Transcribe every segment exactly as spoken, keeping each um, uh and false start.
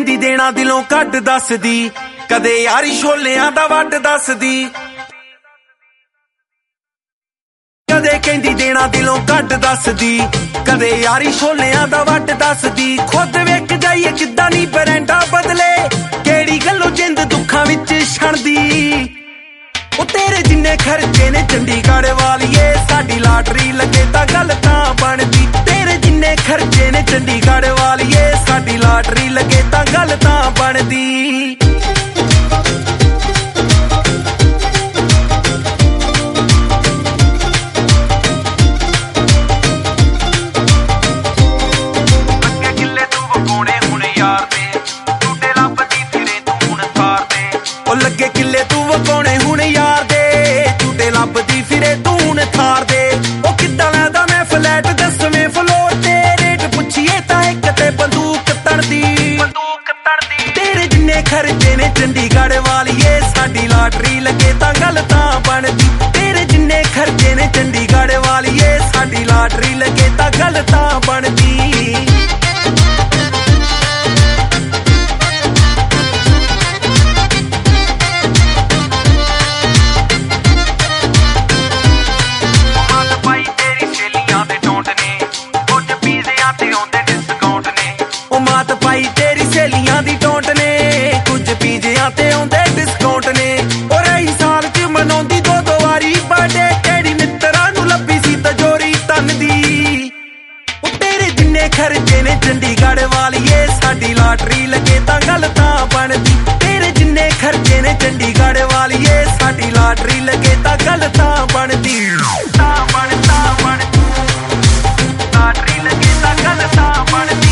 ਕਹਿੰਦੀ ਦੇਣਾ ਦਿਲੋਂ ਕੱਢ ਦੱਸਦੀ, ਕਦੇ ਯਾਰੀ ਛੋਲਿਆਂ ਦਾ ਵੱਡ ਦੱਸਦੀ। ਕਦੇ ਕਹਿੰਦੀ ਦੇਣਾ ਦਿਲੋਂ ਕੱਢ ਦੱਸਦੀ, ਕਦੇ ਯਾਰੀ ਛੋਲਿਆਂ ਦਾ ਵੱਡ ਦੱਸਦੀ। ਖੁਦ ਵੇਖ ਜਾਈਏ ਕਿੱਦਾਂ ਨੀ ਬਰੈਂਡਾ ਬਦਲੇ, ਕਿਹੜੀ ਗੱਲੋਂ ਜਿੰਦ ਦੁੱਖਾਂ ਵਿੱਚ ਛਣਦੀ। ਉਹ ਤੇਰੇ ਜਿੰਨੇ ਖਰਚੇ ਨੇ ਚੰਡੀਗੜ੍ਹ ਵਾਲੀਏ, ਸਾਡੀ ਲਾਟਰੀ ਲੱਗੇ ਤਾਂ ਗੱਲ ਤਾਂ ਬਣਦੀ। ਤੇਰੇ ਜਿੰਨੇ ਖਰਚੇ ਨੇ ਚੰਡੀਗੜ੍ਹ ਵਾਲੀਏ, ਸਾਡੀ ਲਾਟਰੀ ਲੱਗੇ ਤਾਂ ਗੱਲ ਤਾਂ ਬਣਦੀ। ਲੱਗੇ ਕਿੱਲੇ ਤੂੰ ਵਕਾਉਣੇ ਹੁਣ ਯਾਰ ਦੇ, ਝੂਟੇ ਲੱਭਦੀ ਫਿਰੇ ਤੂੰ ਹੁਣ ਥਾਰ ਦੇ। ਉਹ ਕਿੱਦਾਂ ਲੈਦਾ ਮੈਂ ਫਲੈਟ ਦਸਵੇਂ ਫਲੋਰ ਤੇ, ਰੇਟ ਪੁੱਛੀਏ ਤਾਂ ਇੱਕ ਤੇ ਬੰਦੂਕ ਤਣਦੀ। ਬੰਦੂਕ ਤਣਦੀ ਤੇਰੇ ਜਿੰਨੇ ਖਰਚੇ ਨੇ ਚੰਡੀਗੜ੍ਹ ਵਾਲੀਏ, ਸਾਡੀ ਲਾਟਰੀ ਲੱਗੇ ਤਾਂ ਗੱਲ ਤਾਂ ਬਣਦੀ। ਤੇਰੇ ਜਿੰਨੇ ਖਰਚੇ ਨੇ ਚੰਡੀਗੜ੍ਹ ਵਾਲੀਏ, ਸਾਡੀ ਲਾਟਰੀ ਲੱਗੇ ਤਾਂ ਗੱਲ ਤਾਂ ਬਣਦੀ। ਮਾਤ ਪਾਈ ਤੇਰੀ ਸਹੇਲੀਆਂ ਦੀ ਟੋਂਟ ਨੇ, ਕੁਝ ਪੀਜਿਆਂ ਤੇ ਆਉਂਦੇ ਡਿਸਕਾਊਂਟ ਨੇ। ਉਹ ਰਹੀ ਸਾਲ ਚ ਮਨਾਉਂਦੀ ਦੋ ਦੋ ਵਾਰੀ ਬਰਥਡੇ, ਕਿਹੜੀ ਮਿੱਤਰਾਂ ਨੂੰ ਲੱਭੀ ਸੀ ਤਜੋਰੀ ਤਨ ਦੀ। ਉਹ ਤੇਰੇ ਜਿੰਨੇ ਖਰਚੇ ਨੇ ਚੰਡੀਗੜ੍ਹ ਵਾਲੀਏ, ਸਾਡੀ ਲਾਟਰੀ ਲੱਗੇ ਤਾਂ ਗੱਲ ਤਾਂ ਬਣਦੀ। ਤੇਰੇ ਜਿੰਨੇ ਖਰਚੇ ਨੇ ਚੰਡੀਗੜ੍ਹ ਵਾਲੀਏ, ਸਾਡੀ ਲਾਟਰੀ ਲੱਗੇ ਤਾਂ ਗੱਲ ਤਾਂ ਬਣਦੀ। ਤਾਂ ਬਣ ਤਾਂ ਬਣ ਲਾਟਰੀ ਲੱਗੇ ਤਾਂ ਗੱਲ ਤਾਂ ਬਣਦੀ।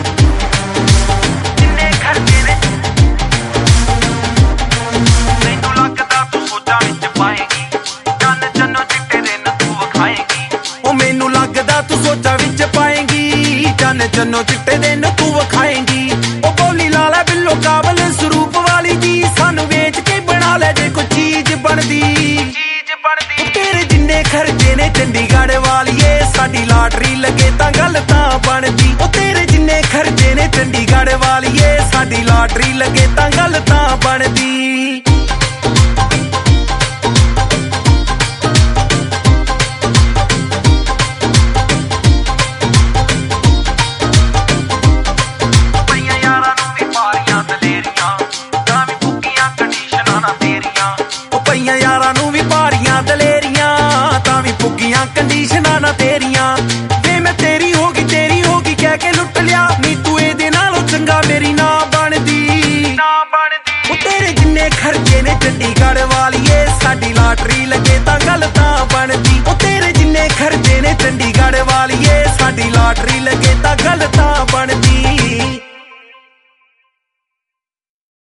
ਮੈਨੂੰ ਲੱਗਦਾ ਤੂੰ ਸੋਚਾਂ ਵਿੱਚ ਪਾਏਂਗੀ, ਚੰਨ ਚੰਨੋ ਚਿੱਟੇ ਦਿਨ ਤੂੰ ਵਿਖਾਏਂਗੀ। ਉਹ ਬੋਲੀ ਲਾ ਲੈ ਬਿੱਲੋ ਕਾਬਲ ਸਰੂਪ ਵਾਲੀ ਜੀ, ਸਾਨੂੰ ਵੇਚ ਕੇ ਬਣਾ ਲੈ ਜੇ ਕੋਈ ਚੀਜ਼ ਬਣਦੀ। ਚੀਜ਼ ਬਣਦੀ ਤੇਰੇ ਜਿੰਨੇ ਖਰਚੇ ਨੇ ਚੰਡੀਗੜ੍ਹ ਵਾਲੀਏ, ਸਾਡੀ ਲਾਟਰੀ ਲੱਗੇ ਤਾਂ ਗੱਲ ਤਾਂ ਬਣਦੀ। ਉਹ ਤੇਰੇ ਜਿੰਨੇ ਖਰਚੇ ਨੇ ਚੰਡੀਗੜ੍ਹ ਵਾਲੀਏ, ਸਾਡੀ ਲਾਟਰੀ ਲੱਗੇ ਤਾਂ ਗੱਲ ਤਾਂ ਬਣਦੀ। ਯਾਰਾਂ ਨੂੰ ਵੀ ਭਾਰੀਆਂ ਦਲੇਰੀਆਂ, ਤਾਂ ਵੀ ਪੁੱਗੀਆਂ ਕੰਡੀਸ਼ਨਾਂ ਨਾ ਤੇਰੀਆਂ। ਵੇ ਮੈਂ ਤੇਰੀ ਹੋ ਗਈ ਤੇਰੀ ਹੋ ਗਈ ਕਹਿ ਕੇ ਲੁੱਟ ਲਿਆ, ਨੀ ਤੂੰ ਇਹਦੇ ਨਾਲੋਂ ਚੰਗਾ ਮੇਰੀ ਨਾ ਬਣਦੀ। ਨਾ ਬਣਦੀ ਉਹ ਤੇਰੇ ਜਿੰਨੇ ਖਰਚੇ ਨੇ ਚੰਡੀਗੜ੍ਹ ਵਾਲੀਏ, ਸਾਡੀ ਲਾਟਰੀ ਲੱਗੇ ਤਾਂ ਗੱਲ ਤਾਂ ਬਣਦੀ। ਉਹ ਤੇਰੇ ਜਿੰਨੇ ਖਰਚੇ ਨੇ ਚੰਡੀਗੜ੍ਹ ਵਾਲੀਏ, ਸਾਡੀ ਲਾਟਰੀ ਲੱਗੇ ਤਾਂ ਗੱਲ ਤਾਂ ਬਣਦੀ।